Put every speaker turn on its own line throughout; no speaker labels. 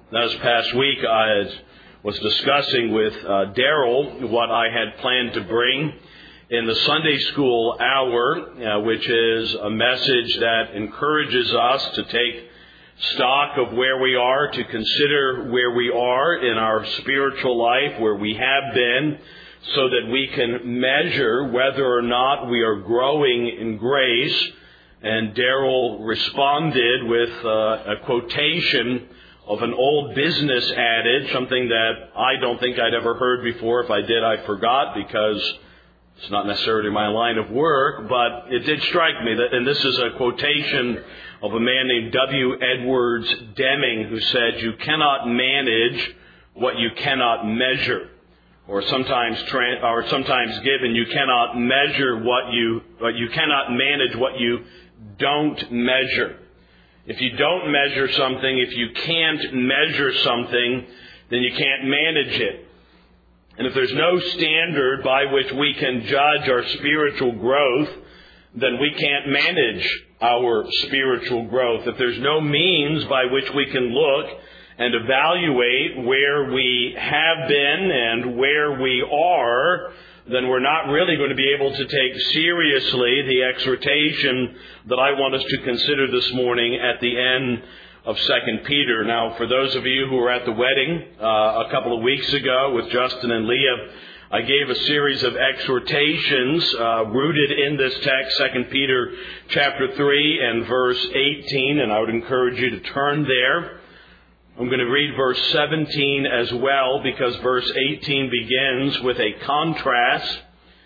This past week I was discussing with Daryl what I had planned to bring in the Sunday school hour, which is a message that encourages us to take stock of where we are, to consider where we are in our spiritual life, where we have been, so that we can measure whether or not we are growing in grace. And Daryl responded with a quotation of an old business adage, something that I don't think I'd ever heard before. If I did, I forgot, because it's not necessarily my line of work, but it did strike me that, and this is a quotation of a man named W. Edwards Deming, who said, "You cannot manage what you cannot measure." Or sometimes given, you cannot measure you cannot manage what you don't measure. If you don't measure something, if you can't measure something, then you can't manage it. And if there's no standard by which we can judge our spiritual growth, then we can't manage our spiritual growth. If there's no means by which we can look and evaluate where we have been and where we are, then we're not really going to be able to take seriously the exhortation that I want us to consider this morning at the end of 2 Peter. Now, for those of you who were at the wedding a couple of weeks ago with Justin and Leah, I gave a series of exhortations rooted in this text, 2 Peter chapter 3 and verse 18, and I would encourage you to turn there. I'm going to read verse 17 as well, because verse 18 begins with a contrast.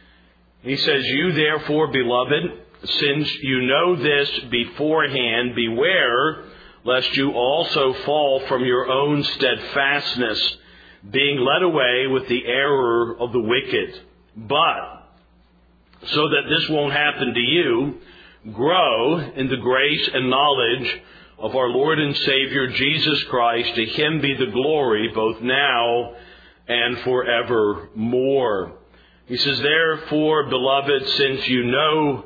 He says, "You therefore, beloved, since you know this beforehand, beware lest you also fall from your own steadfastness, being led away with the error of the wicked. But, so that this won't happen to you, grow in the grace and knowledge of our Lord and Savior Jesus Christ. To Him be the glory both now and forevermore." He says, "Therefore, beloved, since you know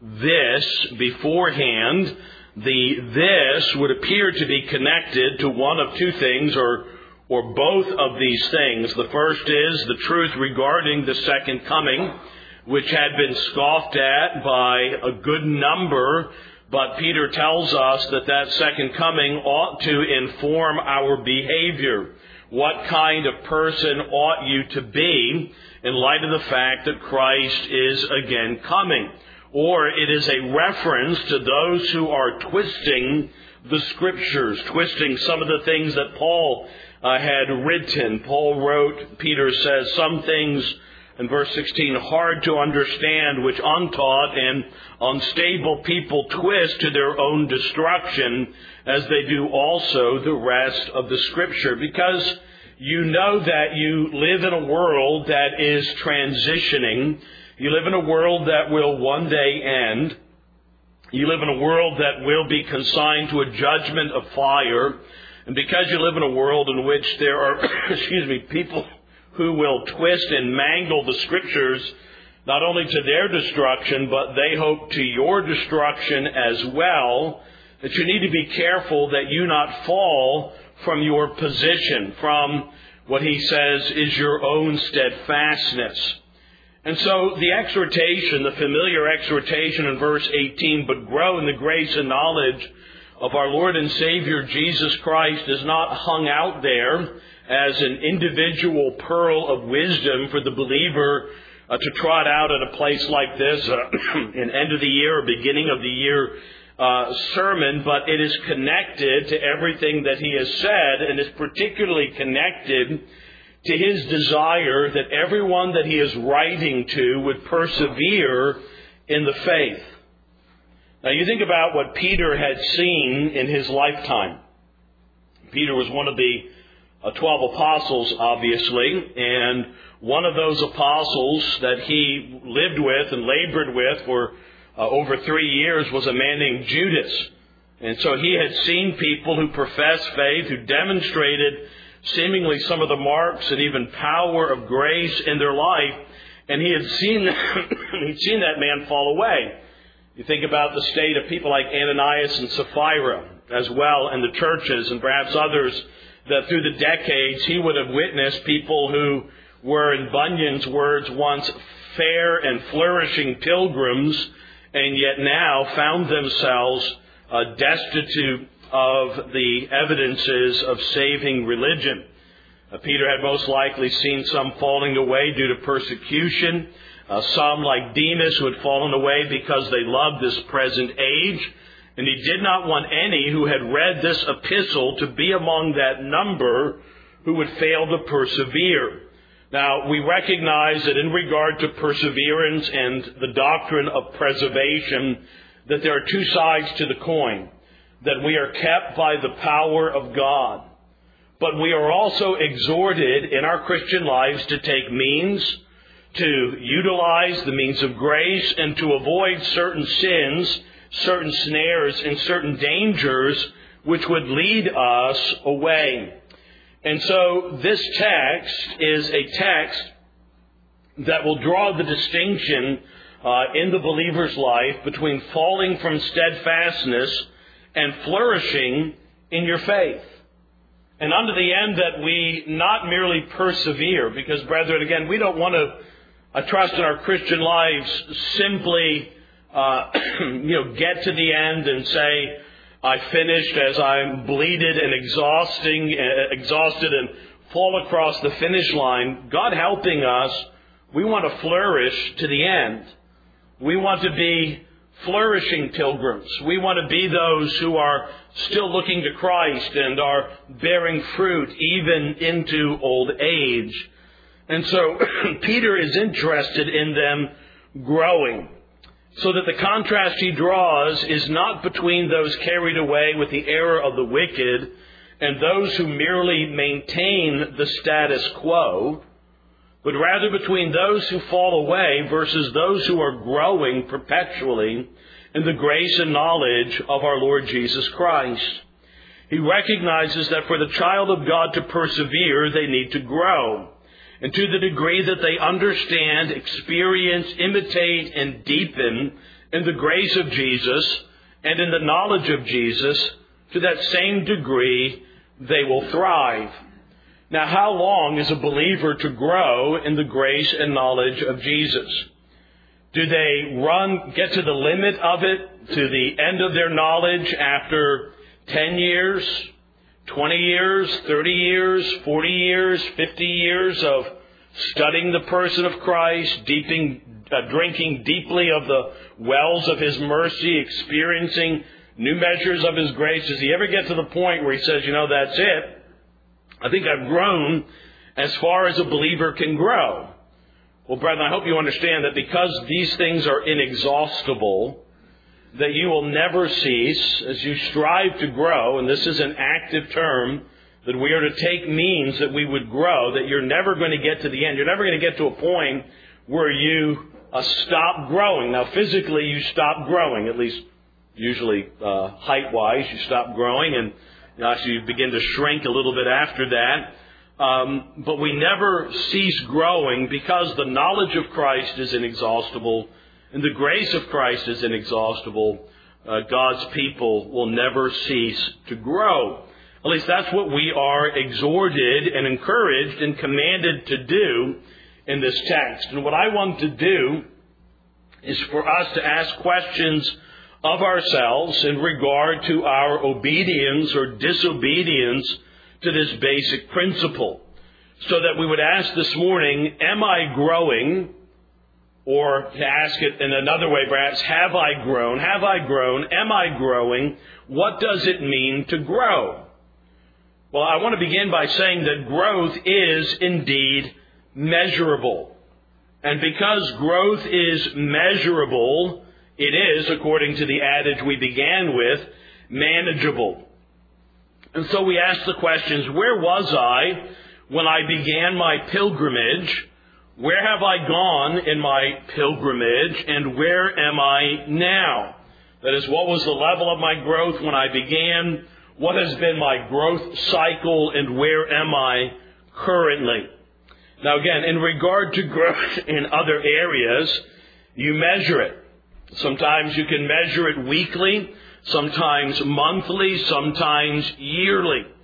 this beforehand," the "this" would appear to be connected to one of two things, or both of these things. The first is the truth regarding the second coming, which had been scoffed at by a good number. But Peter tells us that second coming ought to inform our behavior. What kind of person ought you to be in light of the fact that Christ is again coming? Or it is a reference to those who are twisting the Scriptures, twisting some of the things that Paul had written. Paul wrote, Peter says, some things, in verse 16, hard to understand, which untaught and unstable people twist to their own destruction, as they do also the rest of the Scripture. Because you know that you live in a world that is transitioning. You live in a world that will one day end. You live in a world that will be consigned to a judgment of fire. And because you live in a world in which there are, people who will twist and mangle the Scriptures, not only to their destruction, but they hope to your destruction as well, that you need to be careful that you not fall from your position, from what he says is your own steadfastness. And so the exhortation, the familiar exhortation in verse 18, "But grow in the grace and knowledge of our Lord and Savior Jesus Christ," is not hung out there as an individual pearl of wisdom for the believer to trot out at a place like this, an end of the year or beginning of the year sermon, but it is connected to everything that he has said, and is particularly connected to his desire that everyone that he is writing to would persevere in the faith. Now you think about what Peter had seen in his lifetime. Peter was one of the 12 apostles, obviously, and one of those apostles that he lived with and labored with for over 3 years was a man named Judas. And so he had seen people who professed faith, who demonstrated seemingly some of the marks and even power of grace in their life, and he had seen he'd seen that man fall away. You think about the state of people like Ananias and Sapphira as well, and the churches, and perhaps others that through the decades he would have witnessed people who were, in Bunyan's words, once fair and flourishing pilgrims, and yet now found themselves destitute of the evidences of saving religion. Peter had most likely seen some falling away due to persecution, some like Demas who had fallen away because they loved this present age, and he did not want any who had read this epistle to be among that number who would fail to persevere. Now, we recognize that in regard to perseverance and the doctrine of preservation, that there are two sides to the coin, that we are kept by the power of God. But we are also exhorted in our Christian lives to take means, to utilize the means of grace, and to avoid certain sins, certain snares, and certain dangers which would lead us away. And so this text is a text that will draw the distinction in the believer's life between falling from steadfastness and flourishing in your faith. And unto the end that we not merely persevere, because, brethren, again, we don't want to trust in our Christian lives simply, get to the end and say, I finished as I'm bleeded and exhausted and fall across the finish line. God helping us, we want to flourish to the end. We want to be flourishing pilgrims. We want to be those who are still looking to Christ and are bearing fruit even into old age. And so Peter is interested in them growing, so that the contrast he draws is not between those carried away with the error of the wicked and those who merely maintain the status quo, but rather between those who fall away versus those who are growing perpetually in the grace and knowledge of our Lord Jesus Christ. He recognizes that for the child of God to persevere, they need to grow. And to the degree that they understand, experience, imitate, and deepen in the grace of Jesus and in the knowledge of Jesus, to that same degree, they will thrive. Now, how long is a believer to grow in the grace and knowledge of Jesus? Do they get to the limit of it, to the end of their knowledge after 10 years, 20 years, 30 years, 40 years, 50 years of studying the person of Christ, drinking deeply of the wells of His mercy, experiencing new measures of His grace? Does he ever get to the point where he says, that's it? I think I've grown as far as a believer can grow. Well, brethren, I hope you understand that because these things are inexhaustible, that you will never cease as you strive to grow, and this is an active term, that we are to take means that we would grow, that you're never going to get to the end. You're never going to get to a point where you stop growing. Now, physically, you stop growing, at least usually height-wise, you stop growing, and actually you begin to shrink a little bit after that. But we never cease growing because the knowledge of Christ is inexhaustible and the grace of Christ is inexhaustible. God's people will never cease to grow. At least that's what we are exhorted and encouraged and commanded to do in this text. And what I want to do is for us to ask questions of ourselves in regard to our obedience or disobedience to this basic principle. So that we would ask this morning, am I growing? Or to ask it in another way, perhaps, have I grown? Have I grown? Am I growing? What does it mean to grow? Well, I want to begin by saying that growth is indeed measurable. And because growth is measurable, it is, according to the adage we began with, manageable. And so we ask the questions, where was I when I began my pilgrimage? Where have I gone in my pilgrimage? And where am I now? That is, what was the level of my growth when I began? What has been my growth cycle? And where am I currently? Now again, in regard to growth in other areas, you measure it. Sometimes you can measure it weekly, sometimes monthly, sometimes yearly.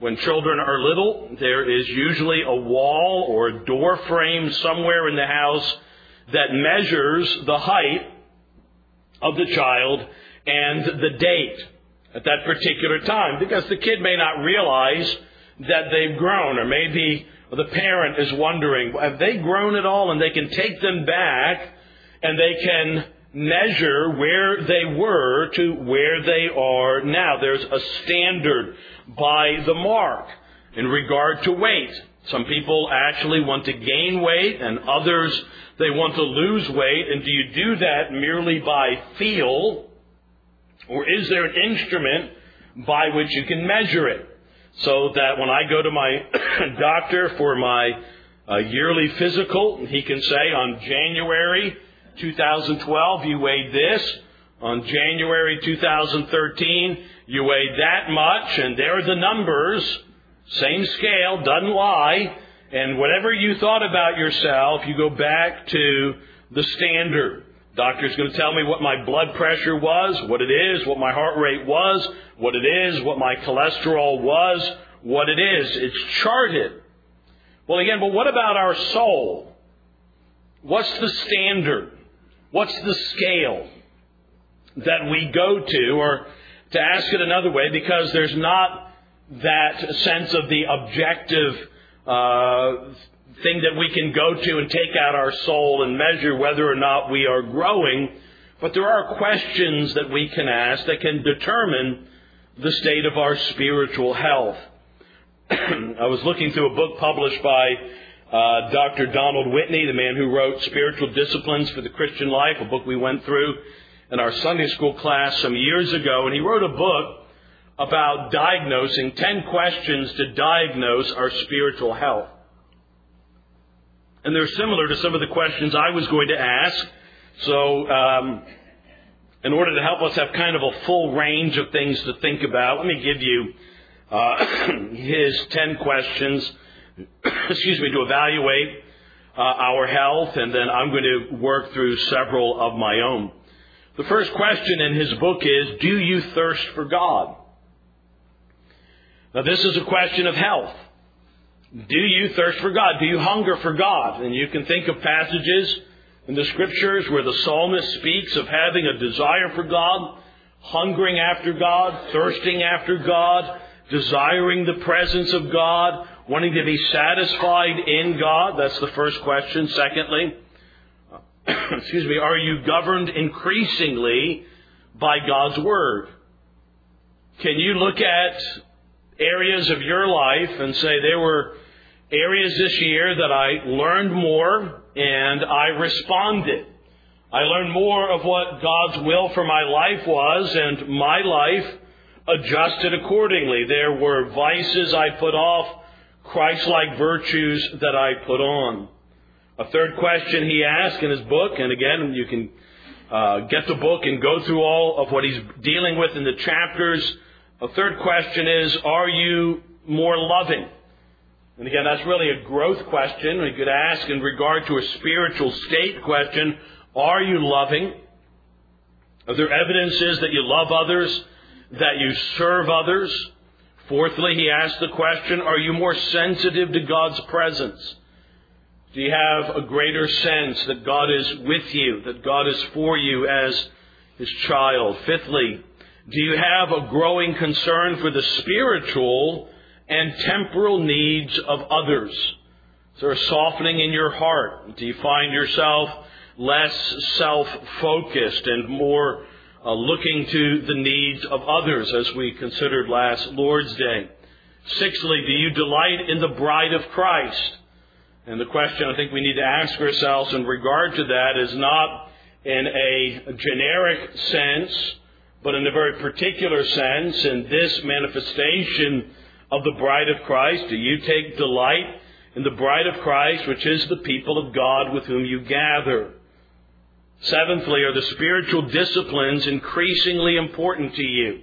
When children are little, there is usually a wall or a door frame somewhere in the house that measures the height of the child and the date at that particular time, because the kid may not realize that they've grown, or maybe the parent is wondering, have they grown at all? And they can take them back and they can measure where they were to where they are now. There's a standard by the mark in regard to weight. Some people actually want to gain weight, and others, they want to lose weight. And do you do that merely by feel, or is there an instrument by which you can measure it? So that when I go to my doctor for my yearly physical, he can say, on January 2012, you weighed this. On January 2013, you weighed that much, and there are the numbers. Same scale, doesn't lie. And whatever you thought about yourself, you go back to the standard. Doctor's going to tell me what my blood pressure was, what it is, what my heart rate was, what it is, what my cholesterol was, what it is. It's charted. Well, again, but what about our soul? What's the standard? What's the scale that we go to? Or to ask it another way, because there's not that sense of the objective thing that we can go to and take out our soul and measure whether or not we are growing. But there are questions that we can ask that can determine the state of our spiritual health. I was looking through a book published by Dr. Donald Whitney, the man who wrote Spiritual Disciplines for the Christian Life, a book we went through in our Sunday school class some years ago. And he wrote a book about diagnosing 10 questions to diagnose our spiritual health. And they're similar to some of the questions I was going to ask. So in order to help us have kind of a full range of things to think about, let me give you his 10 questions to evaluate our health, and then I'm going to work through several of my own. The first question in his book is, do you thirst for God? Now, this is a question of health. Do you thirst for God? Do you hunger for God? And you can think of passages in the Scriptures where the psalmist speaks of having a desire for God, hungering after God, thirsting after God, desiring the presence of God, wanting to be satisfied in God. That's the first question. Secondly, are you governed increasingly by God's Word? Can you look at areas of your life and say, there were areas this year that I learned more and I responded. I learned more of what God's will for my life was, and my life adjusted accordingly. There were vices I put off, Christ-like virtues that I put on. A third question he asked in his book, and again, you can get the book and go through all of what he's dealing with in the chapters. A third question is, are you more loving? And again, that's really a growth question. We could ask in regard to a spiritual state question, are you loving? Are there evidences that you love others, that you serve others? Fourthly, he asked the question, are you more sensitive to God's presence? Do you have a greater sense that God is with you, that God is for you as His child? Fifthly, do you have a growing concern for the spiritual and temporal needs of others? Is there a softening in your heart? Do you find yourself less self-focused and more looking to the needs of others, as we considered last Lord's Day? Sixthly, do you delight in the bride of Christ? And the question I think we need to ask ourselves in regard to that is not in a generic sense, but in a very particular sense, in this manifestation of the bride of Christ. Do you take delight in the bride of Christ, which is the people of God with whom you gather? Seventhly, are the spiritual disciplines increasingly important to you?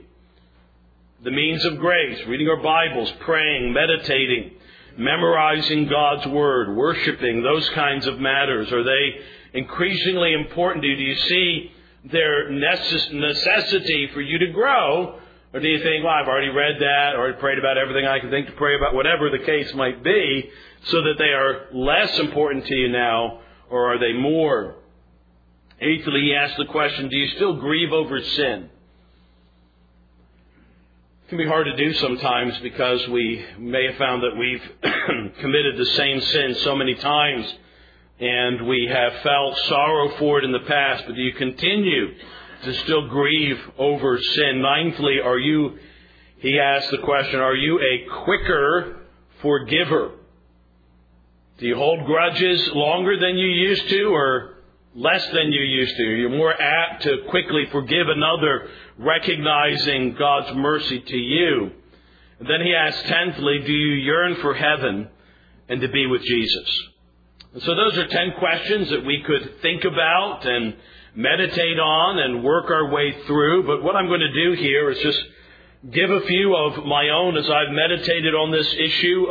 The means of grace, reading our Bibles, praying, meditating, memorizing God's Word, worshiping, those kinds of matters. Are they increasingly important to you? Do you see their necessity for you to grow? Or do you think, well, I've already read that, or already prayed about everything I can think to pray about, whatever the case might be, so that they are less important to you now, or are they more? Eighthly, he asks the question, do you still grieve over sin? It can be hard to do sometimes because we may have found that we've committed the same sin so many times and we have felt sorrow for it in the past, but do you continue to still grieve over sin? Ninthly, he asks the question, are you a quicker forgiver? Do you hold grudges longer than you used to or less than you used to? You're more apt to quickly forgive another, recognizing God's mercy to you. And then he asks, tenthly, do you yearn for heaven and to be with Jesus? And so those are 10 questions that we could think about and meditate on and work our way through. But what I'm going to do here is just give a few of my own as I've meditated on this issue,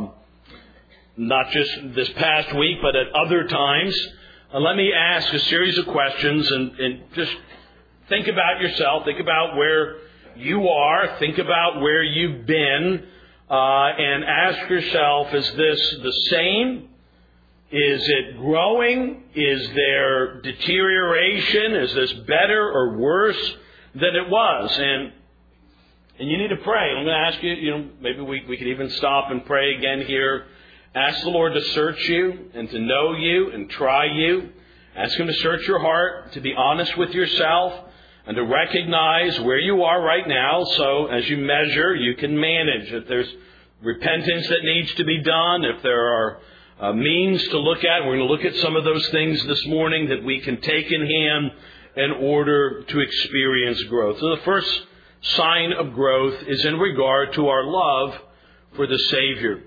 not just this past week, but at other times. Let me ask a series of questions and just think about yourself. Think about where you are. Think about where you've been. And ask yourself, is this the same? Is it growing? Is there deterioration? Is this better or worse than it was? And you need to pray. I'm going to ask you, maybe we could even stop and pray again here. Ask the Lord to search you and to know you and try you. Ask Him to search your heart, to be honest with yourself, and to recognize where you are right now. So as you measure, you can manage. If there's repentance that needs to be done, if there are means to look at, we're going to look at some of those things this morning that we can take in hand in order to experience growth. So the first sign of growth is in regard to our love for the Savior.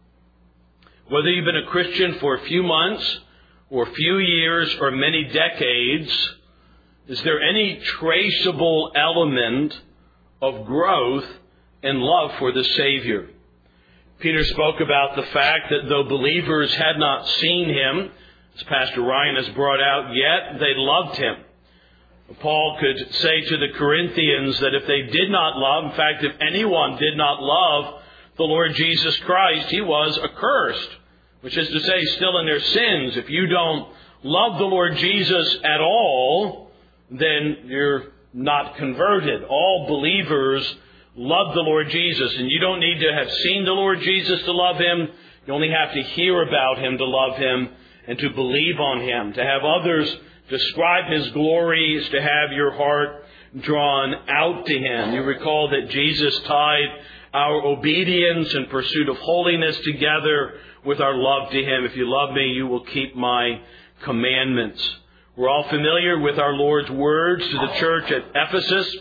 Whether you've been a Christian for a few months or a few years or many decades, is there any traceable element of growth and love for the Savior? Peter spoke about the fact that though believers had not seen Him, as Pastor Ryan has brought out, yet they loved Him. Paul could say to the Corinthians that if they did not love, in fact, if anyone did not love the Lord Jesus Christ, he was accursed, which is to say, still in their sins. If you don't love the Lord Jesus at all, then you're not converted. All believers love the Lord Jesus, and you don't need to have seen the Lord Jesus to love Him. You only have to hear about Him to love Him and to believe on Him. To have others describe His glory is to have your heart drawn out to Him. You recall that Jesus tied our obedience and pursuit of holiness together with our love to Him. If you love me, you will keep my commandments. We're all familiar with our Lord's words to the church at Ephesus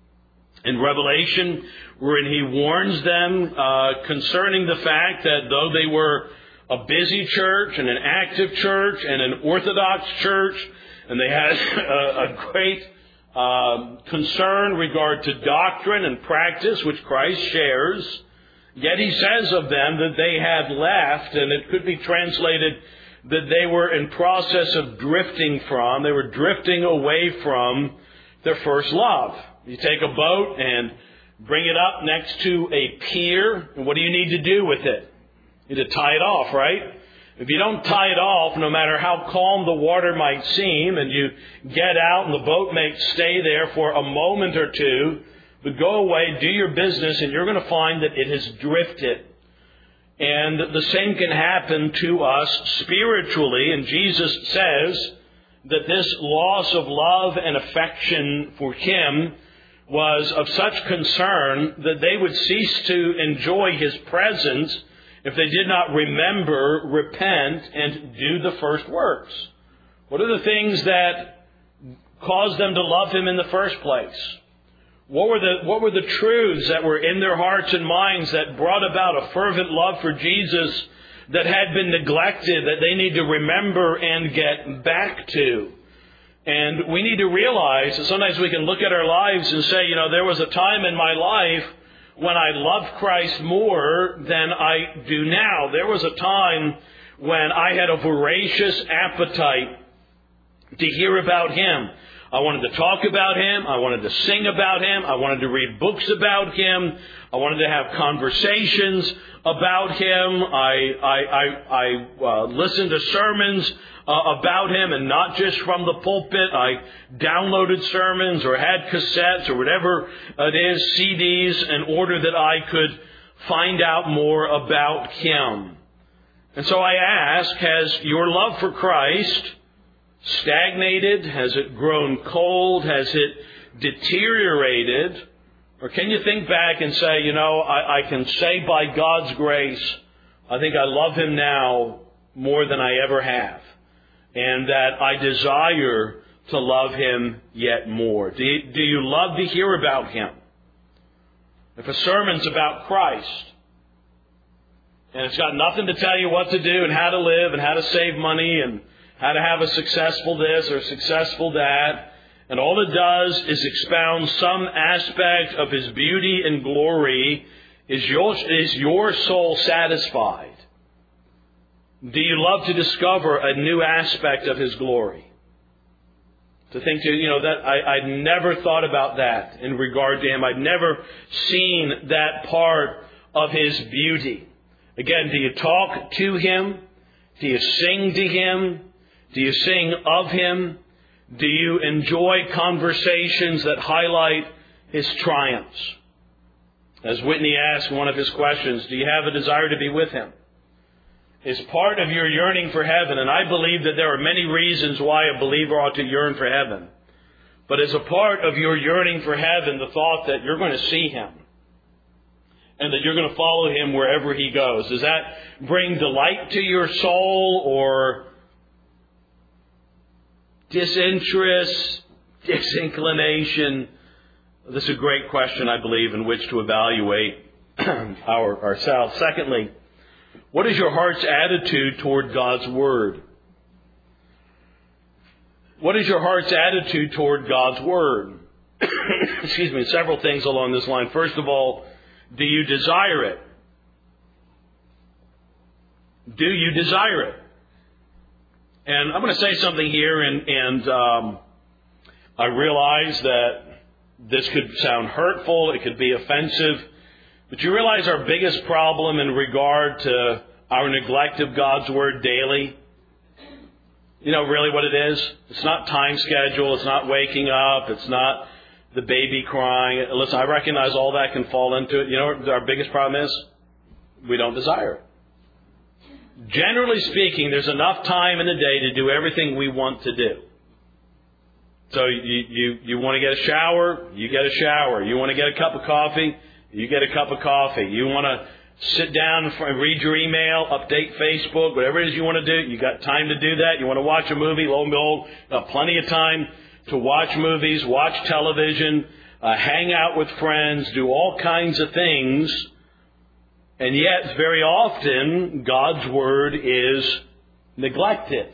in Revelation, wherein He warns them concerning the fact that though they were a busy church and an active church and an orthodox church, and they had a great concern regard to doctrine and practice, which Christ shares, yet He says of them that they had left, and it could be translated that they were in process of drifting from, they were drifting away from their first love. You take a boat and bring it up next to a pier, and what do you need to do with it? You need to tie it off, right? If you don't tie it off, no matter how calm the water might seem, and you get out and the boat may stay there for a moment or two, but go away, do your business, and you're going to find that it has drifted. And the same can happen to us spiritually, and Jesus says that this loss of love and affection for Him was of such concern that they would cease to enjoy His presence if they did not remember, repent, and do the first works. What are the things that caused them to love Him in the first place? What were the truths that were in their hearts and minds that brought about a fervent love for Jesus that had been neglected, that they need to remember and get back to? And we need to realize that sometimes we can look at our lives and say, there was a time in my life when I loved Christ more than I do now. There was a time when I had a voracious appetite to hear about Him. I wanted to talk about Him. I wanted to sing about Him. I wanted to read books about Him. I wanted to have conversations about Him. I listened to sermons about Him, and not just from the pulpit. I downloaded sermons or had cassettes or whatever it is, CDs, in order that I could find out more about Him. And so I ask, has your love for Christ stagnated? Has it grown cold? Has it deteriorated? Or can you think back and say, I can say by God's grace, I think I love Him now more than I ever have, and that I desire to love Him yet more? Do you love to hear about Him? If a sermon's about Christ, and it's got nothing to tell you what to do and how to live and how to save money and how to have a successful this or successful that, and all it does is expound some aspect of His beauty and glory, is your soul satisfied? Do you love to discover a new aspect of His glory? To think that I never thought about that in regard to Him. I'd never seen that part of His beauty. Again, do you talk to Him? Do you sing to Him? Do you sing of Him? Do you enjoy conversations that highlight His triumphs? As Whitney asked one of his questions, do you have a desire to be with Him? Is part of your yearning for heaven, and I believe that there are many reasons why a believer ought to yearn for heaven, but as a part of your yearning for heaven, the thought that you're going to see Him and that you're going to follow Him wherever He goes, does that bring delight to your soul, or disinterest, disinclination? This is a great question, I believe, in which to evaluate ourselves. Secondly, what is your heart's attitude toward God's Word? What is your heart's attitude toward God's Word? Excuse me, several things along this line. First of all, do you desire it? Do you desire it? And I'm going to say something here, and I realize that this could sound hurtful, it could be offensive, but you realize our biggest problem in regard to our neglect of God's Word daily? You know really what it is? It's not time schedule, it's not waking up, it's not the baby crying. Listen, I recognize all that can fall into it. You know what our biggest problem is? We don't desire it. Generally speaking, there's enough time in the day to do everything we want to do. So you want to get a shower, you get a shower. You want to get a cup of coffee, you get a cup of coffee. You want to sit down and read your email, update Facebook, whatever it is you want to do. You got time to do that. You want to watch a movie, lo and behold, got plenty of time to watch movies, watch television, hang out with friends, do all kinds of things. And yet, very often, God's Word is neglected.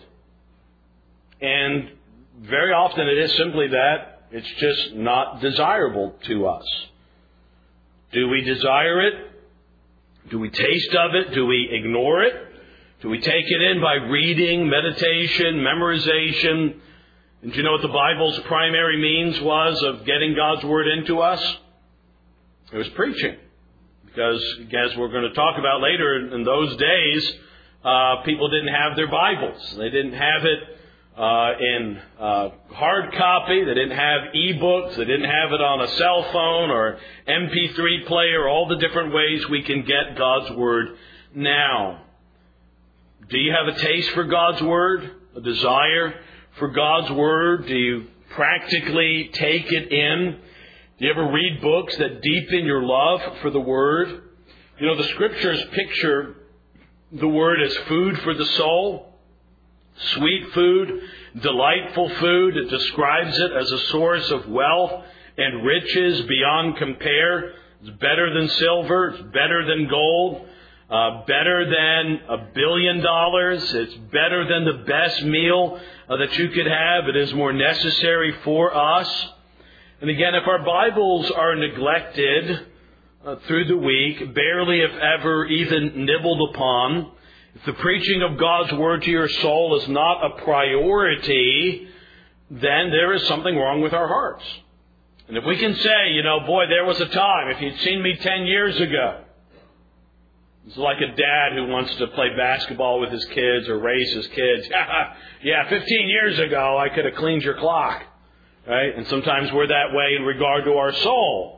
And very often it is simply that it's just not desirable to us. Do we desire it? Do we taste of it? Do we ignore it? Do we take it in by reading, meditation, memorization? And do you know what the Bible's primary means was of getting God's Word into us? It was preaching. Because, as we're going to talk about later, in those days, people didn't have their Bibles. They didn't have it in hard copy. They didn't have e-books. They didn't have it on a cell phone or MP3 player, all the different ways we can get God's Word now. Do you have a taste for God's Word? A desire for God's Word? Do you practically take it in? Do you ever read books that deepen your love for the Word? You know, the Scriptures picture the Word as food for the soul, sweet food, delightful food. It describes it as a source of wealth and riches beyond compare. It's better than silver. It's better than gold. Better than $1 billion. It's better than the best meal that you could have. It is more necessary for us. And again, if our Bibles are neglected through the week, barely if ever even nibbled upon, if the preaching of God's Word to your soul is not a priority, then there is something wrong with our hearts. And if we can say, boy, there was a time, if you'd seen me 10 years ago. It's like a dad who wants to play basketball with his kids or raise his kids. Yeah, 15 years ago, I could have cleaned your clock. Right? And sometimes we're that way in regard to our soul.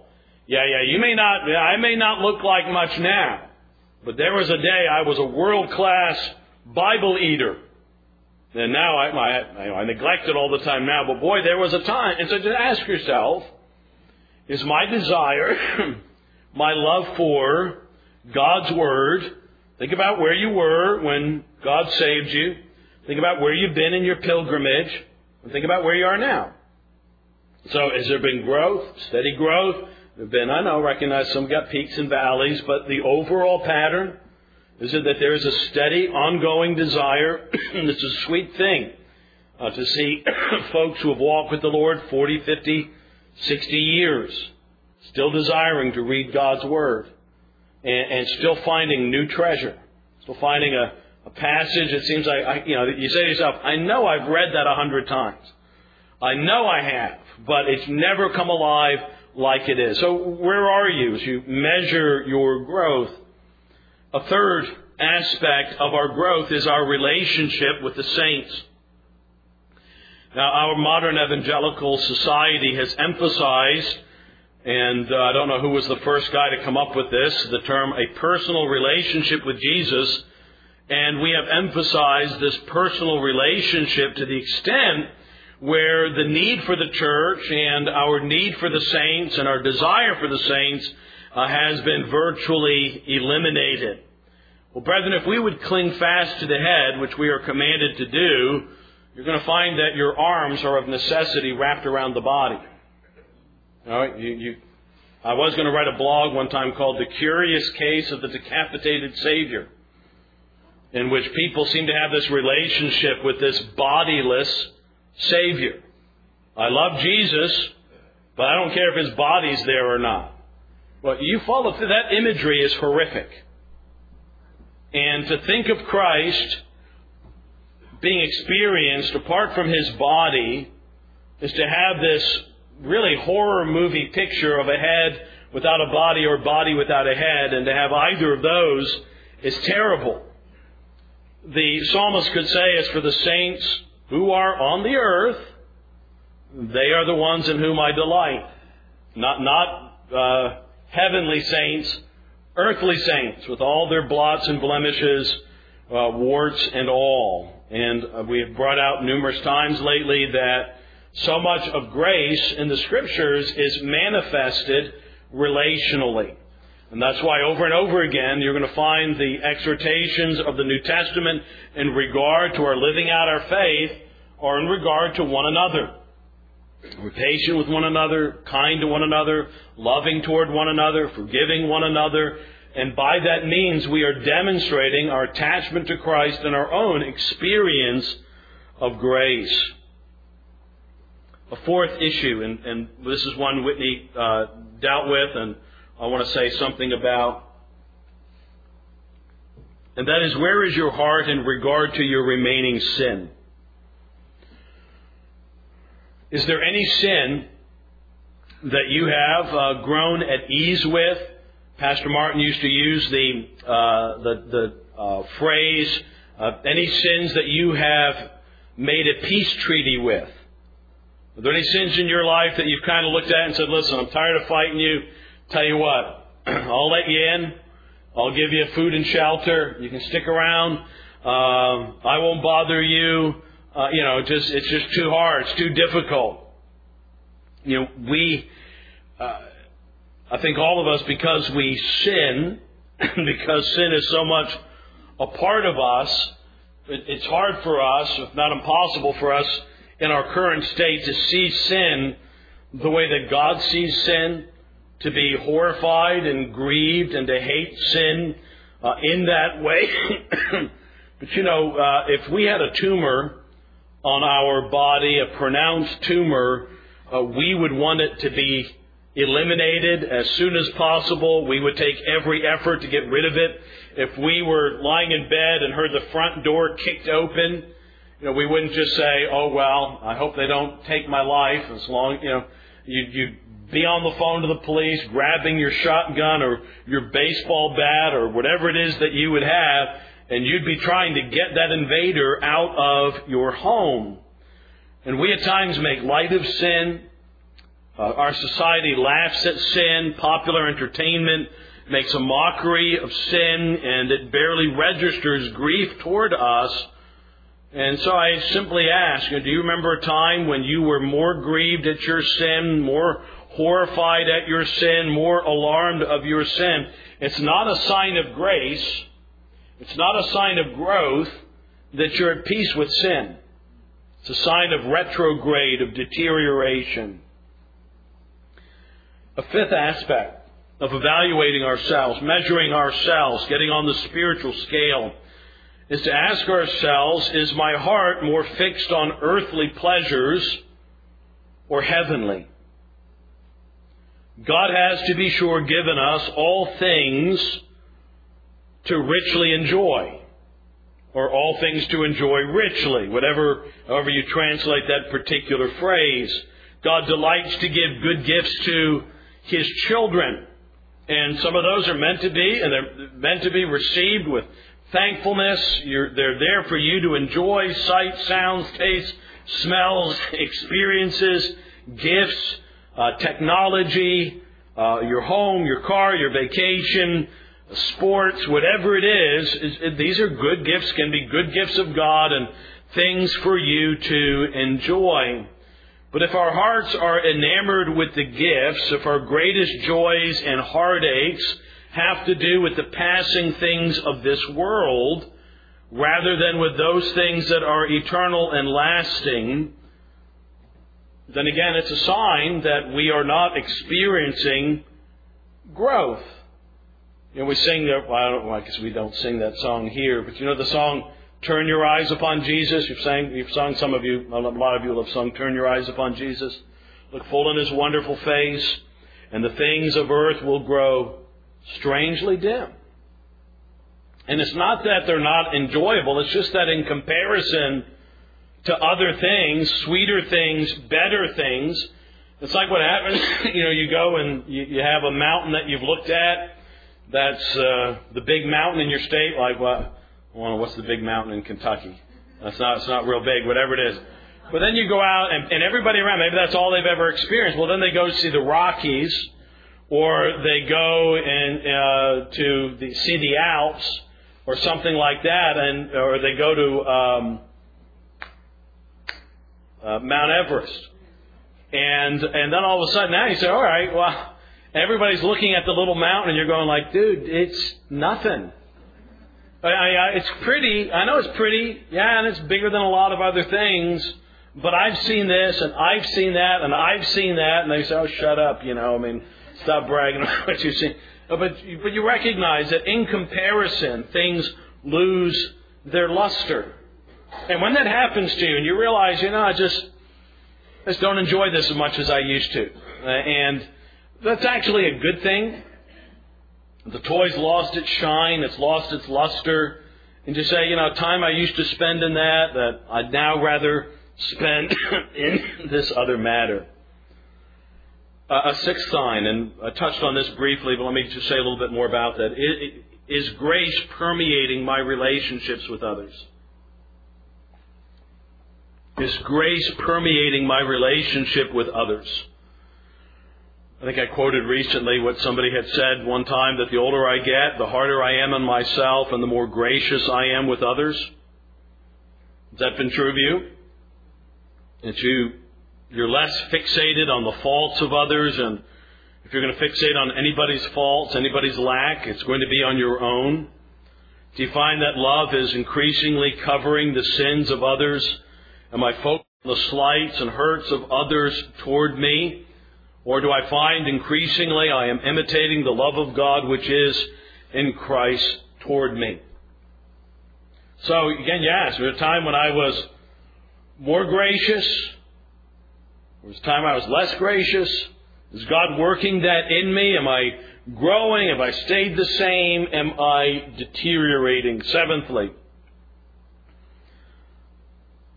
I may not look like much now, but there was a day I was a world-class Bible eater. And now I neglect it all the time now, but boy, there was a time. And so just ask yourself, is my desire, my love for God's Word, think about where you were when God saved you, think about where you've been in your pilgrimage, and think about where you are now. So has there been growth, steady growth? Recognize some got peaks and valleys, but the overall pattern is it that there is a steady, ongoing desire. It's a sweet thing to see folks who have walked with the Lord 40, 50, 60 years, still desiring to read God's Word and still finding new treasure, still finding a passage. It seems like, you say to yourself, I know I've read that 100 times. I know I have, but it's never come alive like it is. So where are you as you measure your growth? A third aspect of our growth is our relationship with the saints. Now, our modern evangelical society has emphasized, and I don't know who was the first guy to come up with this, the term a personal relationship with Jesus. And we have emphasized this personal relationship to the extent where the need for the church and our need for the saints and our desire for the saints has been virtually eliminated. Well, brethren, if we would cling fast to the head, which we are commanded to do, you're going to find that your arms are of necessity wrapped around the body. All right, I was going to write a blog one time called The Curious Case of the Decapitated Savior, in which people seem to have this relationship with this bodiless Savior. I love Jesus, but I don't care if his body's there or not. Well, you follow through. That imagery is horrific. And to think of Christ being experienced apart from his body is to have this really horror movie picture of a head without a body or body without a head, and to have either of those is terrible. The psalmist could say, as for the saints who are on the earth, they are the ones in whom I delight. Not heavenly saints, earthly saints with all their blots and blemishes, warts and all. And we have brought out numerous times lately that so much of grace in the Scriptures is manifested relationally. And that's why over and over again you're going to find the exhortations of the New Testament in regard to our living out our faith or in regard to one another. We're patient with one another, kind to one another, loving toward one another, forgiving one another. And by that means we are demonstrating our attachment to Christ and our own experience of grace. A fourth issue, and this is one Whitney dealt with and I want to say something about. And that is, where is your heart in regard to your remaining sin? Is there any sin that you have grown at ease with? Pastor Martin used to use the phrase, any sins that you have made a peace treaty with. Are there any sins in your life that you've kind of looked at and said, listen, I'm tired of fighting you. Tell you what, I'll let you in. I'll give you food and shelter. You can stick around. I won't bother you. It's just too hard. It's too difficult. I think all of us, because we sin, because sin is so much a part of us, it's hard for us, if not impossible for us, in our current state to see sin the way that God sees sin, to be horrified and grieved and to hate sin in that way. But if we had a tumor on our body, a pronounced tumor, we would want it to be eliminated as soon as possible. We would take every effort to get rid of it. If we were lying in bed and heard the front door kicked open We wouldn't just say, oh, well, I hope they don't take my life. As long, you'd be on the phone to the police, grabbing your shotgun or your baseball bat or whatever it is that you would have, and you'd be trying to get that invader out of your home. And we at times make light of sin. Our society laughs at sin. Popular entertainment makes a mockery of sin, and it barely registers grief toward us. And so I simply ask, do you remember a time when you were more grieved at your sin, more horrified at your sin, more alarmed of your sin? It's not a sign of grace. It's not a sign of growth that you're at peace with sin. It's a sign of retrograde, of deterioration. A fifth aspect of evaluating ourselves, measuring ourselves, getting on the spiritual scale, is to ask ourselves, is my heart more fixed on earthly pleasures or heavenly? God has, to be sure, given us all things to richly enjoy, or all things to enjoy richly, however you translate that particular phrase. God delights to give good gifts to His children, and some of those are meant to be, and they're meant to be received with thankfulness. They're there for you to enjoy: sight, sounds, taste, smells, experiences, gifts, technology, your home, your car, your vacation, sports, whatever it is. These are good gifts, can be good gifts of God and things for you to enjoy. But if our hearts are enamored with the gifts, if our greatest joys and heartaches have to do with the passing things of this world, rather than with those things that are eternal and lasting, then again, it's a sign that we are not experiencing growth. We sing that, well, I guess we don't sing that song here, but the song, Turn Your Eyes Upon Jesus? You've sung, some of you, a lot of you will have sung Turn Your Eyes Upon Jesus. Look full in His wonderful face, and the things of earth will grow strangely dim. And it's not that they're not enjoyable, it's just that in comparison to other things, sweeter things, better things, it's like what happens, you go and you have a mountain that you've looked at, that's the big mountain in your state, like what's the big mountain in Kentucky? It's not real big, whatever it is. But then you go out and everybody around, maybe that's all they've ever experienced. Well, then they go see the Rockies, or they go and see the Alps, or something like that, or they go to Mount Everest, and then all of a sudden now you say, all right, well, everybody's looking at the little mountain, and you're going like, dude, it's nothing. It's pretty. I know it's pretty. Yeah, and it's bigger than a lot of other things. But I've seen this, and I've seen that, and I've seen that. And they say, oh, shut up, stop bragging about what you've seen. But you recognize that in comparison, things lose their luster. And when that happens to you, and you realize, I just don't enjoy this as much as I used to. And that's actually a good thing. The toy's lost its shine, it's lost its luster. And just say, time I used to spend in that I'd now rather spend in this other matter. A sixth sign, and I touched on this briefly, but let me just say a little bit more about that. Is grace permeating my relationships with others? Is grace permeating my relationship with others? I think I quoted recently what somebody had said one time, that the older I get, the harder I am on myself and the more gracious I am with others. Has that been true of you? That you're less fixated on the faults of others, and if you're going to fixate on anybody's faults, anybody's lack, it's going to be on your own? Do you find that love is increasingly covering the sins of others? Am I focused on the slights and hurts of others toward me? Or do I find increasingly I am imitating the love of God which is in Christ toward me? So again, yes, there was a time when I was more gracious. There was a time I was less gracious. Is God working that in me? Am I growing? Have I stayed the same? Am I deteriorating? Seventhly,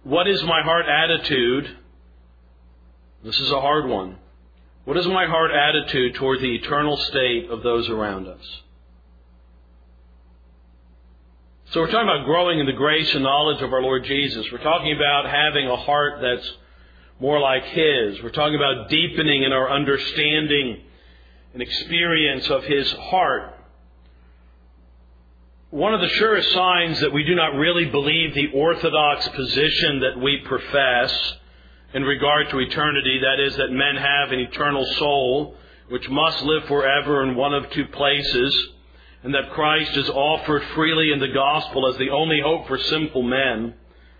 what is my heart attitude? This is a hard one. What is my heart attitude toward the eternal state of those around us? So we're talking about growing in the grace and knowledge of our Lord Jesus. We're talking about having a heart that's more like His. We're talking about deepening in our understanding and experience of His heart. One of the surest signs that we do not really believe the orthodox position that we profess in regard to eternity, that is, that men have an eternal soul which must live forever in one of two places, and that Christ is offered freely in the gospel as the only hope for sinful men.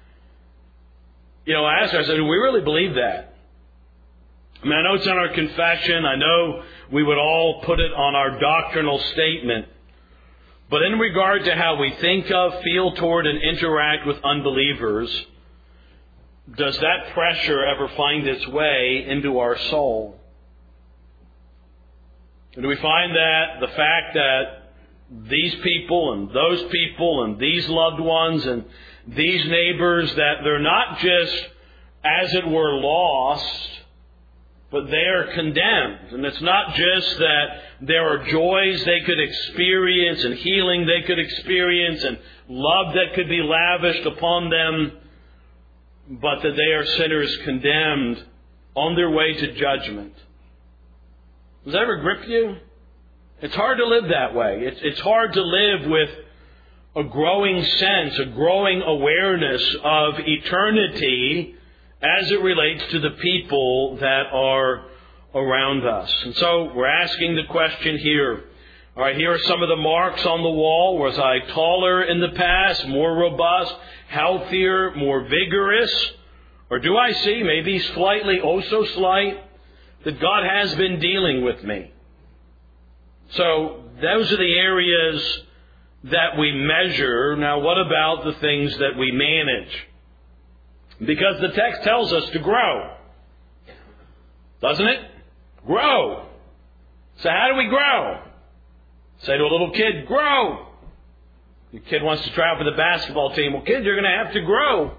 I asked ourselves, do we really believe that? I know it's in our confession. I know we would all put it on our doctrinal statement. But in regard to how we think of, feel toward, and interact with unbelievers, does that pressure ever find its way into our soul? And do we find that the fact that these people and those people and these loved ones and these neighbors, that they're not just, as it were, lost, but they are condemned. And it's not just that there are joys they could experience and healing they could experience and love that could be lavished upon them, but that they are sinners condemned on their way to judgment. Does that ever grip you? It's hard to live that way. It's hard to live with a growing sense, a growing awareness of eternity as it relates to the people that are around us. And so we're asking the question here. All right, here are some of the marks on the wall. Was I taller in the past, more robust, healthier, more vigorous? Or do I see, maybe slightly, oh so slight, that God has been dealing with me? So those are the areas that we measure. Now, what about the things that we manage? Because the text tells us to grow. Doesn't it? Grow. So how do we grow? Say to a little kid, grow. The kid wants to try out for the basketball team. Well, kid, you're going to have to grow.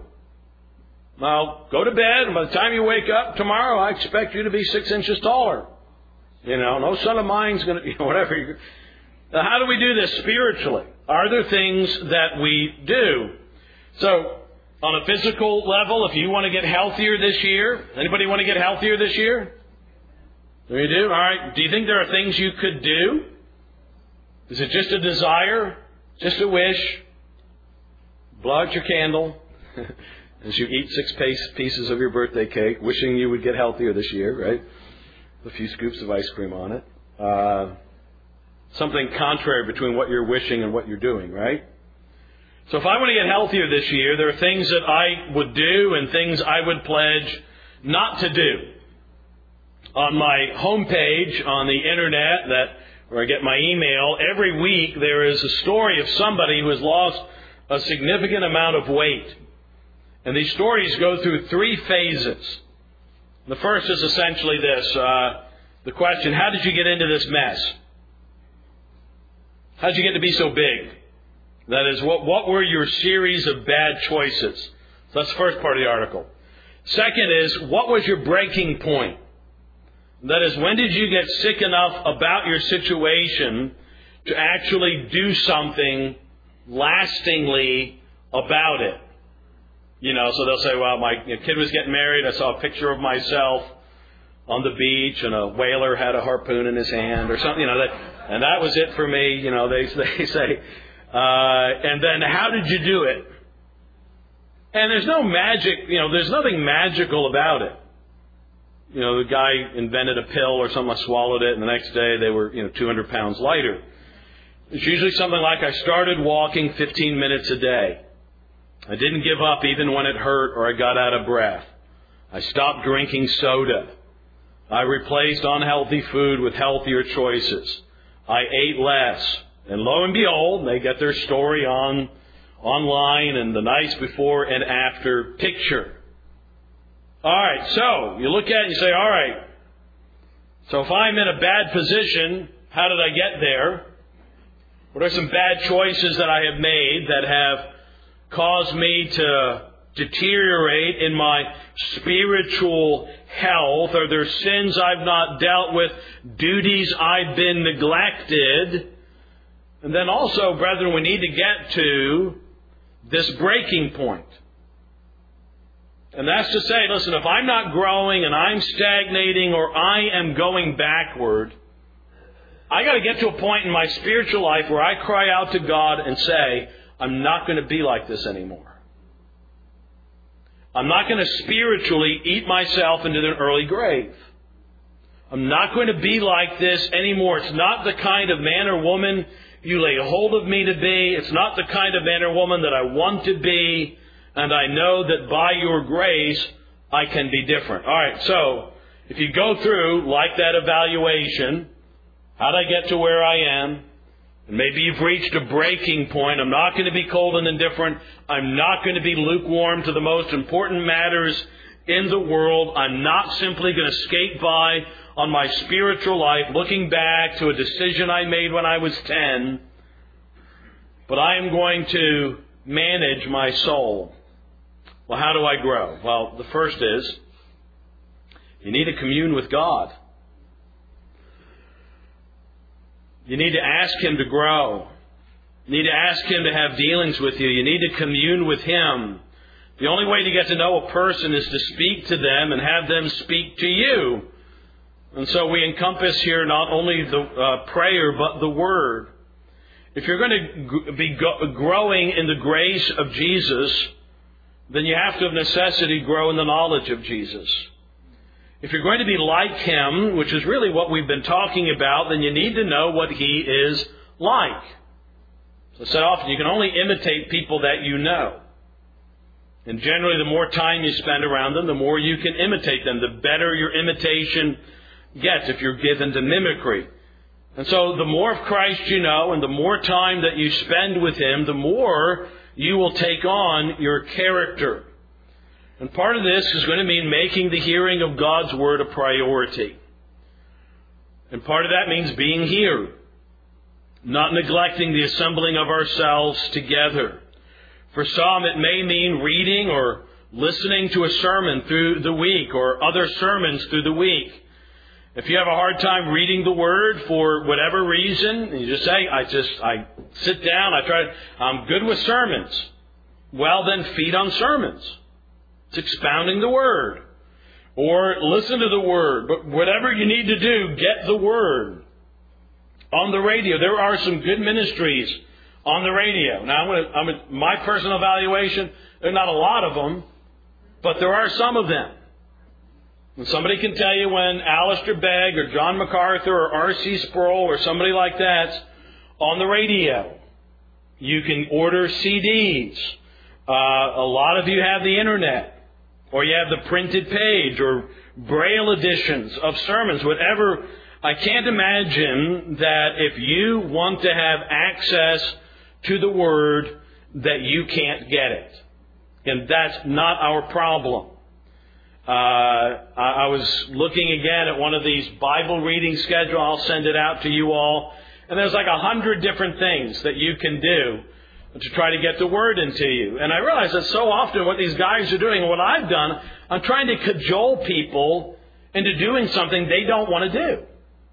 Now, go to bed, and by the time you wake up tomorrow, I expect you to be 6 inches taller. No son of mine's going to, whatever. Now, how do we do this spiritually? Are there things that we do? So, on a physical level, if you want to get healthier this year, anybody want to get healthier this year? You do? All right. Do you think there are things you could do? Is it just a desire? Just a wish? Blow out your candle as you eat 6 pieces of your birthday cake, wishing you would get healthier this year, right? A few scoops of ice cream on it. Something contrary between what you're wishing and what you're doing, right? So if I want to get healthier this year, there are things that I would do and things I would pledge not to do. On my homepage on the internet, where I get my email, every week there is a story of somebody who has lost a significant amount of weight. And these stories go through 3 phases. The first is essentially this. The question, how did you get into this mess? How did you get to be so big? That is, what were your series of bad choices? So that's the first part of the article. Second is, what was your breaking point? That is, when did you get sick enough about your situation to actually do something lastingly about it? So they'll say, well, my kid was getting married. I saw a picture of myself on the beach, and a whaler had a harpoon in his hand or something. And that was it for me. They say. And then, how did you do it? And there's no magic. There's nothing magical about it. The guy invented a pill or something. I swallowed it, and the next day they were 200 pounds lighter. It's usually something like, I started walking 15 minutes a day. I didn't give up even when it hurt or I got out of breath. I stopped drinking soda. I replaced unhealthy food with healthier choices. I ate less. And lo and behold, they get their story online and the nice before and after picture. All right, so you look at it and you say, all right, so if I'm in a bad position, how did I get there? What are some bad choices that I have made that have caused me to deteriorate in my spiritual health? Are there sins I've not dealt with, duties I've been neglected? And then also, brethren, we need to get to this breaking point. And that's to say, listen, if I'm not growing and I'm stagnating or I am going backward, I got to get to a point in my spiritual life where I cry out to God and say, I'm not going to be like this anymore. I'm not going to spiritually eat myself into an early grave. I'm not going to be like this anymore. It's not the kind of man or woman you lay hold of me to be. It's not the kind of man or woman that I want to be. And I know that by your grace, I can be different. All right, so if you go through, like that evaluation, how did I get to where I am? And maybe you've reached a breaking point. I'm not going to be cold and indifferent. I'm not going to be lukewarm to the most important matters in the world. I'm not simply going to skate by on my spiritual life, looking back to a decision I made when I was 10. But I am going to manage my soul. Well, how do I grow? Well, the first is, you need to commune with God. You need to ask Him to grow. You need to ask Him to have dealings with you. You need to commune with Him. The only way to get to know a person is to speak to them and have them speak to you. And so we encompass here not only the prayer, but the Word. If you're going to be growing in the grace of Jesus, then you have to of necessity grow in the knowledge of Jesus. If you're going to be like Him, which is really what we've been talking about, then you need to know what He is like. So I said often, you can only imitate people that you know. And generally, the more time you spend around them, the more you can imitate them. The better your imitation gets if you're given to mimicry. And so the more of Christ you know and the more time that you spend with Him, the more you will take on your character. And part of this is going to mean making the hearing of God's Word a priority. And part of that means being here, not neglecting the assembling of ourselves together. For some, it may mean reading or listening to a sermon through the week or other sermons through the week. If you have a hard time reading the Word for whatever reason, and you just say, I sit down, I'm good with sermons. Well, then feed on sermons. It's expounding the Word. Or listen to the Word. But whatever you need to do, get the Word. On the radio, there are some good ministries on the radio. Now, my personal evaluation, there are not a lot of them, but there are some of them. And somebody can tell you when Alistair Begg or John MacArthur or R.C. Sproul or somebody like that's on the radio. You can order CDs. A lot of you have the internet. Or you have the printed page or Braille editions of sermons, whatever. I can't imagine that if you want to have access to the Word, that you can't get it. And that's not our problem. I was looking again at one of these Bible reading schedules. I'll send it out to you all. And there's like 100 different things that you can do to try to get the Word into you. And I realize that so often what these guys are doing, and what I've done, I'm trying to cajole people into doing something they don't want to do.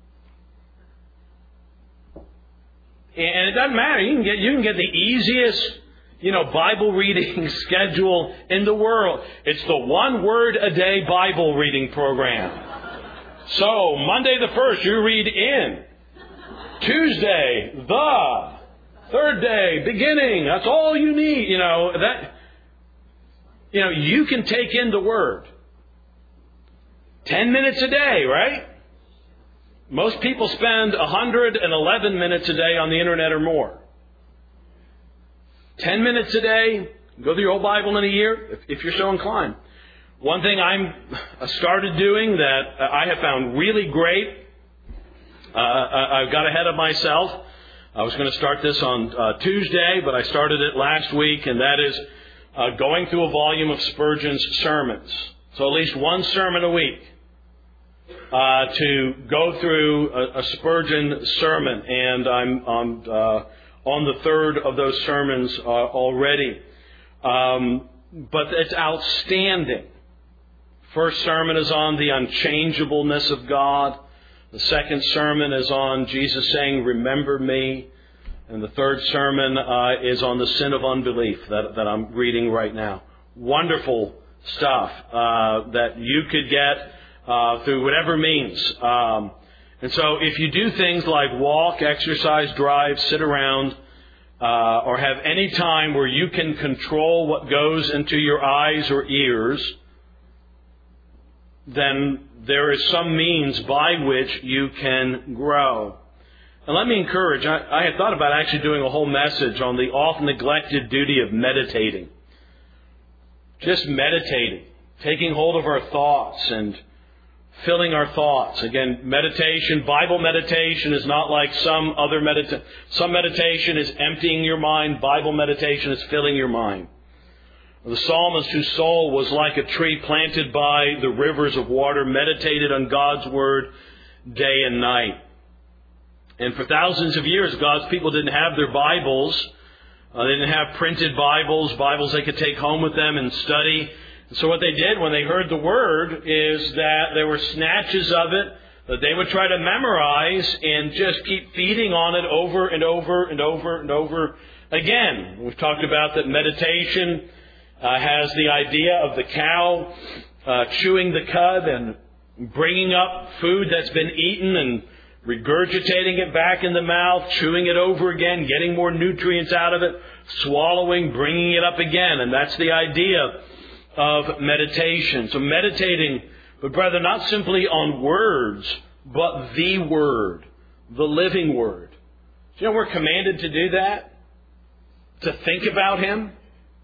And it doesn't matter. You can get the easiest, Bible reading schedule in the world. It's the 1 word a day Bible reading program. So Monday the 1st, you read in. Tuesday, the. Third day, beginning. That's all you need. You can take in the Word. 10 minutes a day, right? Most people spend 111 minutes a day on the internet or more. 10 minutes a day, go through your whole Bible in a year, if you're so inclined. One thing I started doing that I have found really great, I've got ahead of myself. I was going to start this on Tuesday, but I started it last week, and that is going through a volume of Spurgeon's sermons. So at least one sermon a week to go through a Spurgeon sermon, and I'm on the 3rd of those sermons already. but it's outstanding. First sermon is on the unchangeableness of God. The second sermon is on Jesus saying, "Remember me." And the third sermon is on the sin of unbelief that I'm reading right now. Wonderful stuff that you could get through whatever means. And so if you do things like walk, exercise, drive, sit around, or have any time where you can control what goes into your eyes or ears, then there is some means by which you can grow. And let me encourage, I had thought about actually doing a whole message on the oft-neglected duty of meditating. Just meditating, taking hold of our thoughts and filling our thoughts. Again, meditation, Bible meditation is not like some other meditation. Some meditation is emptying your mind. Bible meditation is filling your mind. The psalmist whose soul was like a tree planted by the rivers of water, meditated on God's word day and night. And for thousands of years, God's people didn't have their Bibles. They didn't have printed Bibles they could take home with them and study. And so what they did when they heard the Word is that there were snatches of it that they would try to memorize and just keep feeding on it over and over and over and over again. We've talked about that meditation has the idea of the cow chewing the cud and bringing up food that's been eaten and regurgitating it back in the mouth, chewing it over again, getting more nutrients out of it, swallowing, bringing it up again. And that's the idea of meditation. So meditating, but brother, not simply on words, but the Word, the living Word. Do you know we're commanded to do that? To think about Him?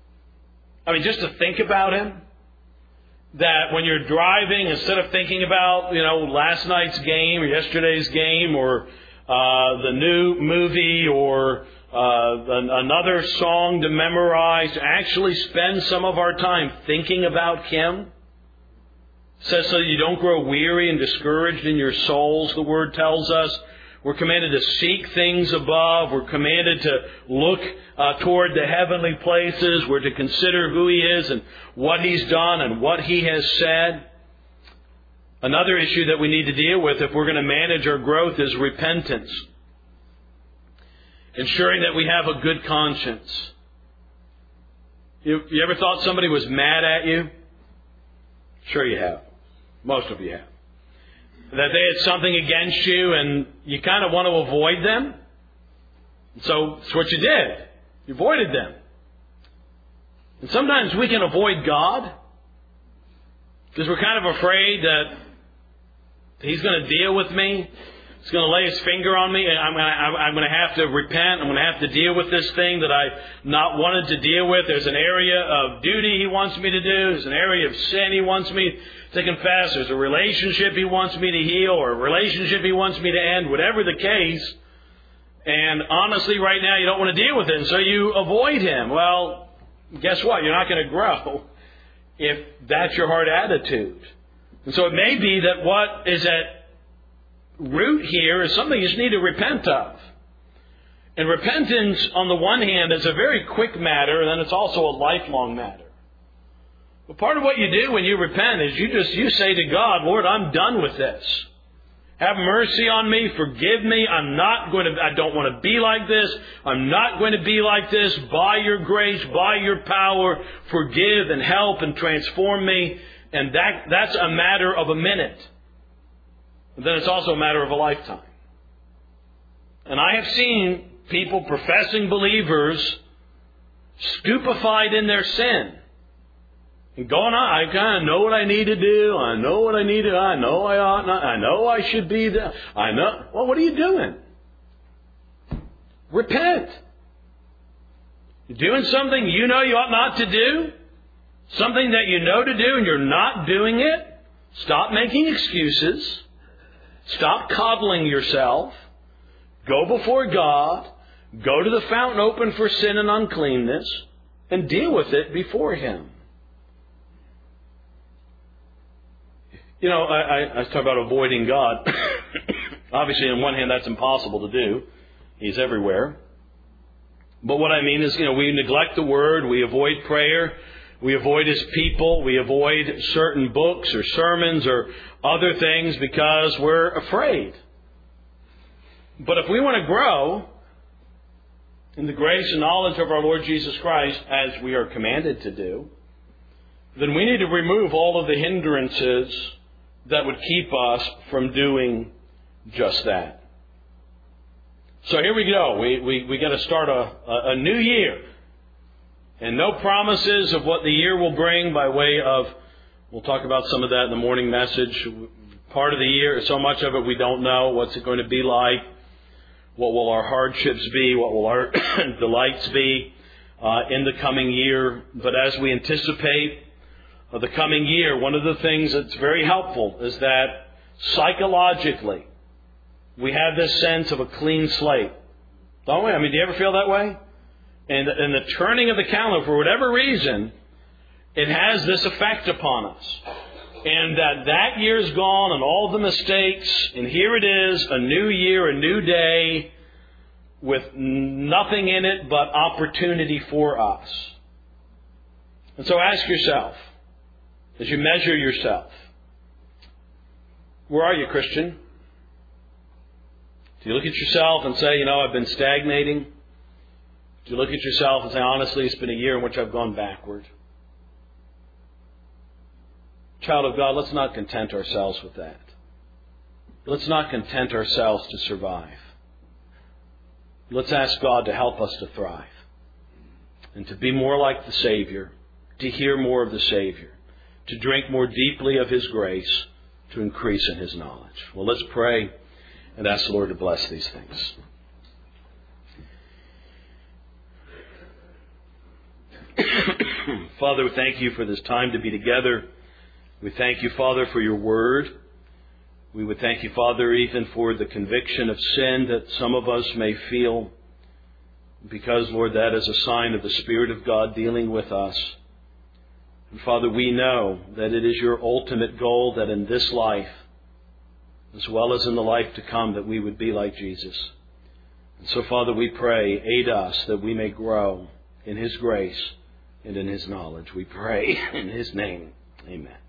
I mean, just to think about Him. That when you're driving, instead of thinking about, last night's game or yesterday's game or the new movie or another song to memorize, to actually spend some of our time thinking about Him. It says so that you don't grow weary and discouraged in your souls, the Word tells us. We're commanded to seek things above. We're commanded to look toward the heavenly places. We're to consider who He is and what He's done and what He has said. Another issue that we need to deal with if we're going to manage our growth is repentance. Ensuring that we have a good conscience. You ever thought somebody was mad at you? Sure you have. Most of you have. That they had something against you and you kind of want to avoid them. So that's what you did. You avoided them. And sometimes we can avoid God because we're kind of afraid that He's going to deal with me. He's going to lay His finger on me, and I'm going to have to repent. I'm going to have to deal with this thing that I've not wanted to deal with. There's an area of duty He wants me to do. There's an area of sin He wants me to confess. There's a relationship He wants me to heal, or a relationship He wants me to end, whatever the case. And honestly, right now, you don't want to deal with it, and so you avoid Him. Well, guess what? You're not going to grow if that's your heart attitude. And so it may be that what is at root here is something you just need to repent of. And repentance, on the one hand, is a very quick matter, and then it's also a lifelong matter. But part of what you do when you repent is you say to God, Lord, I'm done with this. Have mercy on me, forgive me, I don't want to be like this, I'm not going to be like this. By your grace, by your power, forgive and help and transform me. And that's a matter of a minute. But then it's also a matter of a lifetime. And I have seen people, professing believers, stupefied in their sin. And going on, I kind of know what I need to do. I know what I need to do. I know I ought not. I know I should be there. I know. Well, what are you doing? Repent. You're doing something you know you ought not to do. Something that you know to do and you're not doing it. Stop making excuses. Stop coddling yourself. Go before God. Go to the fountain open for sin and uncleanness. And deal with it before Him. I talk about avoiding God. Obviously, on one hand, that's impossible to do. He's everywhere. But what I mean is, we neglect the Word. We avoid prayer. We avoid His people. We avoid certain books or sermons or other things because we're afraid. But if we want to grow in the grace and knowledge of our Lord Jesus Christ, as we are commanded to do, then we need to remove all of the hindrances that would keep us from doing just that. So here we go. We got to start a new year. And no promises of what the year will bring by way of, we'll talk about some of that in the morning message. Part of the year, so much of it we don't know. What's it going to be like? What will our hardships be? What will our delights be in the coming year? But as we anticipate the coming year, one of the things that's very helpful is that psychologically we have this sense of a clean slate. Don't we? I mean, do you ever feel that way? And the turning of the calendar, for whatever reason, it has this effect upon us. And that year's gone and all the mistakes, and here it is, a new year, a new day, with nothing in it but opportunity for us. And so ask yourself, as you measure yourself, where are you, Christian? Do you look at yourself and say, I've been stagnating? Do you look at yourself and say, honestly, it's been a year in which I've gone backward? Child of God, let's not content ourselves with that. Let's not content ourselves to survive. Let's ask God to help us to thrive and to be more like the Savior, to hear more of the Savior, to drink more deeply of His grace, to increase in His knowledge. Well, let's pray and ask the Lord to bless these things. Father, we thank You for this time to be together. We thank You, Father, for Your Word. We would thank You, Father, even for the conviction of sin that some of us may feel, because, Lord, that is a sign of the Spirit of God dealing with us. And Father, we know that it is Your ultimate goal that in this life, as well as in the life to come, that we would be like Jesus. And so, Father, we pray, aid us that we may grow in His grace and in His knowledge. We pray in His name. Amen.